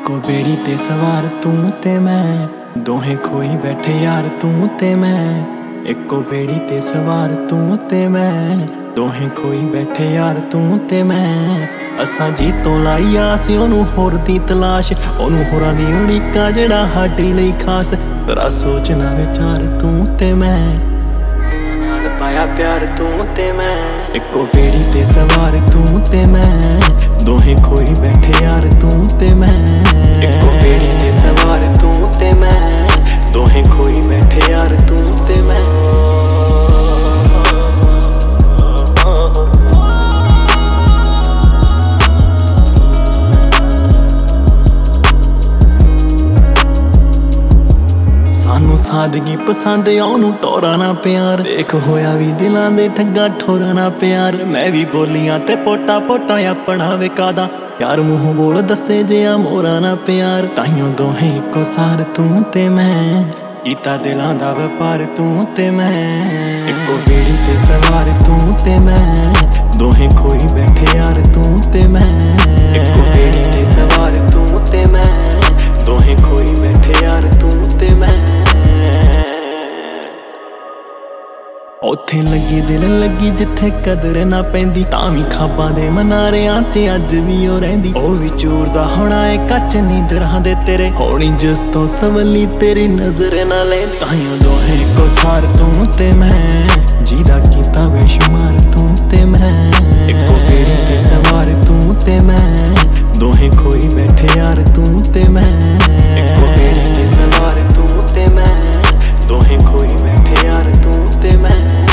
ਇੱਕੋ ਬੇੜੀ ਤੇ ਸਵਾਰ ਤੂੰ ਤੇ ਮੈਂ, ਦੋਹੇ ਖੋਈ ਬੈਠੇ ਯਾਰ ਤੂੰ ਤੇ ਮੈਂ। ਇੱਕੋ ਬੇੜੀ ਤੇ ਸਵਾਰ ਤੂੰ ਤੇ ਮੈਂ, ਦੋਹੇ ਖੋਈ ਬੈਠੇ ਯਾਰ ਤੂੰ ਤੇ ਮੈਂ। ਅਸਾਂ ਜੀ ਤੋਂ ਲਾਈ ਆਸ ਉਹਨੂੰ ਹੋਰ ਦੀ ਤਲਾਸ਼, ਉਹਨੂੰ ਹੋਰਾਂ ਦੀ ਉਡੀਕਾਂ ਜਿਹੜਾ ਸਾਡੀ ਲਈ ਖਾਸ। ਤੇਰਾ ਸੋਚ ਨਾ ਵਿਚਾਰ ਤੂੰ ਤੇ ਮੈਂ, ਨਾਲ ਪਾਇਆ ਪਿਆਰ ਤੂੰ ਤੇ ਮੈਂ। ਇੱਕੋ ਬੇੜੀ ਤੇ ਸਵਾਰ ਤੂੰ ਤੇ ਮੈਂ, ਦੋਹੇ ਖੋਈ ਬੈਠੇ ਯਾਰ ਤੂੰ ਤੇ ਮੈਂ। ਇੱਕੋ ਬੇੜੀ ਤੇ ਸਵਾਰ ਤੂੰ ਤੇ ਮੈਂ, ਦੋਹੇ ਖੋਈ ਬੈਠੇ ਯਾਰ ਤੂੰ ਤੇ ਮੈਂ। ਸਾਨੂੰ ਸਾਦਗੀ ਪਸੰਦ ਉਹਨੂੰ ਟੋਰਾ ਨਾ ਪਿਆਰ, ਦੇਖ ਹੋਇਆ ਵੀ ਦਿਲਾਂ ਦੇ ਠੱਗਾ ਠੋਰਾ ਨਾ ਪਿਆਰ। ਮੈਂ ਵੀ ਬੋਲੀਆਂ ਤੇ ਪੋਟਾ ਪੋਟਾ ਆਪਣਾ ਵਿਕਾਦਾ, ਯਾਰ ਮੂੰਹੋਂ ਬੋਲ ਦੱਸੇ ਜਿਆ ਮੋਰਾ ਨਾ ਪਿਆਰ। ਤਾਈਓ ਦੋਹੇ ਇੱਕੋ ਸਾਰ ਤੂੰ ਤੇ ਮੈਂ, ਕੀਤਾ ਦਿਲਾਂ ਦਾ ਵਪਾਰ ਤੂੰ ਤੇ ਮੈਂ। ਇੱਕੋ ਬੇੜੀ ਤੇ ਸਵਾਰ ਤੂੰ ਤੇ ਮੈਂ, ਦੋਹੇ ਖੋਈ ਬੈਠੇ ਯਾਰ ਤੂੰ ਤੇ ਮੈਂ। ਇੱਕੋ ਬੇੜੀ ਤੇ ਸਵਾਰ ਤੂੰ ਤੇ ਮੈਂ, ਦੋਹੇ ਖੋਈ ਬੈਠੇ ਯਾਰ ਤੂੰ ਤੇ ਮੈਂ। ਉੱਥੇ ਲੱਗੀ ਦਿਲ ਲੱਗੀ ਜਿੱਥੇ ਕਦਰ ਨਾ ਪੈਂਦੀ, ਤਾਂ ਵੀ ਖਾਬਾਂ ਦੇ ਮਨਾਰਿਆਂ 'ਚ ਅੱਜ ਵੀ ਉਹ ਰਹਿੰਦੀ। ਉਹ ਵੀ ਚੂਰਦਾ ਹੋਣਾ ਏ ਕੱਚ ਨੀਂਦਰਾਂ ਦੇ ਤੇਰੇ, ਹੋਣੀ ਜਿਸ ਤੋਂ ਸਵਲੀ ਤੇਰੀ ਨਜ਼ਰ ਨਾ ਲੈਂਦੀ। ਤਾਈਓ ਦੋਹੇ ਇੱਕੋ ਸਾਰ ਤੂੰ ਤੇ ਮੈਂ, ਜਿਹਦਾ ਕੀਤਾ ਬੇਸ਼ੁਮਾਰ ਤੂੰ ਤੇ ਮੈਂ। ਇੱਕੋ ਬੇੜੀ ਤੇ ਸਵਾਰ ਤੂੰ ਤੇ ਮੈਂ, ਦੋਹੇ ਖੋਈ ਬੈਠੇ ਯਾਰ ਤੂੰ ਤੇ ਮੈਂ। ਇੱਕੋ ਬੇੜੀ ਤੇ ਸਵਾਰ ਤੂੰ ਤੇ ਮੈਂ, ਦੋਹੇ ਖੋਈ ਬੈਠੇ ਯਾਰ ਤੂੰ ਤੇ ਮੈਂ।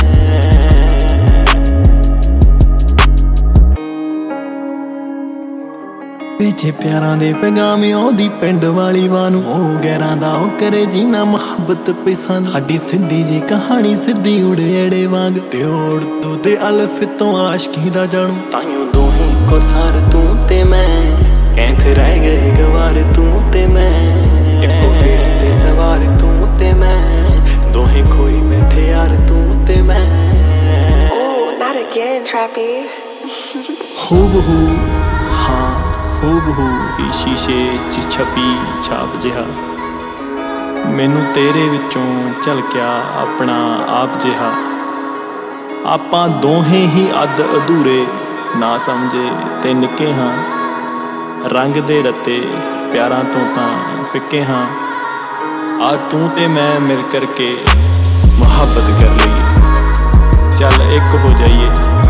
ਪਿੱਛੇ ਪਿਆਰਾਂ ਦੇ ਪੈਗਾਮ ਆਉਂਦੀ ਪਿੰਡ ਵਾਲੀ ਵਾਂ ਨੂੰ, ਉਹ ਗੈਰਾਂ ਦਾ ਉਹ ਕਰੇ ਜੀਣਾ ਮੁਹੱਬਤ ਪਿਸਾਂ। ਸਾਡੀ ਸਿੱਧੀ ਜੀ ਕਹਾਣੀ ਸਿੱਧੀ ਉੜੇੜੇ ਵਾਂਗ, ਤੇ ਉਰਦੂ ਤੇ ਅਲਫ ਤੋਂ ਆਸ਼ਕੀ ਦਾ ਜਾਣੂ। ਤਾਈਓ ਦੋਹੇ ਇੱਕੋ ਸਾਰ ਤੂੰ ਤੇ ਮੈਂ, ਕਹਿੰਦੇ ਰਹਿ ਗਏ ਗਵਾਰ ਤੂੰ ਤੇ ਮੈਂ। ਇੱਕੋ ਬੇੜੀ ਤੇ ਸਵਾਰ ਤੂੰ ਤੇ ਮੈਂ, ਦੋਹੇ ਖੋਈ ਬੈਠੇ ਯਾਰ ਤੂੰ ਤੇ ਮੈਂ। Oh, not again, Trappy. ਹੂਬਹੂ ਹਾਂ ਹੂਬਹੂ ਹੀ ਸ਼ੀਸ਼ੇ 'ਚ ਛਪੀ ਛਾਪ ਜਿਹਾ, ਮੈਨੂੰ ਤੇਰੇ ਵਿੱਚੋਂ ਝਲਕਿਆ ਆਪਣਾ ਆਪ ਜਿਹਾ। ਆਪਾਂ ਦੋਹੇ ਹੀ ਅੱਧ ਅਧੂਰੇ ਨਾ ਸਮਝੇ ਤੇ ਨਿੱਕੇ ਹਾਂ, ਰੰਗ ਦੇ ਰੱਤੇ ਪਿਆਰਾਂ ਤੋਂ ਤਾਂ ਫਿੱਕੇ ਹਾਂ। ਆ ਤੂੰ ਤੇ ਮੈਂ ਮਿਲ ਕਰਕੇ ਮੁਹੱਬਤ ਕਰ ਲਈ, ਚੱਲ ਇੱਕ ਹੋ ਜਾਈਏ।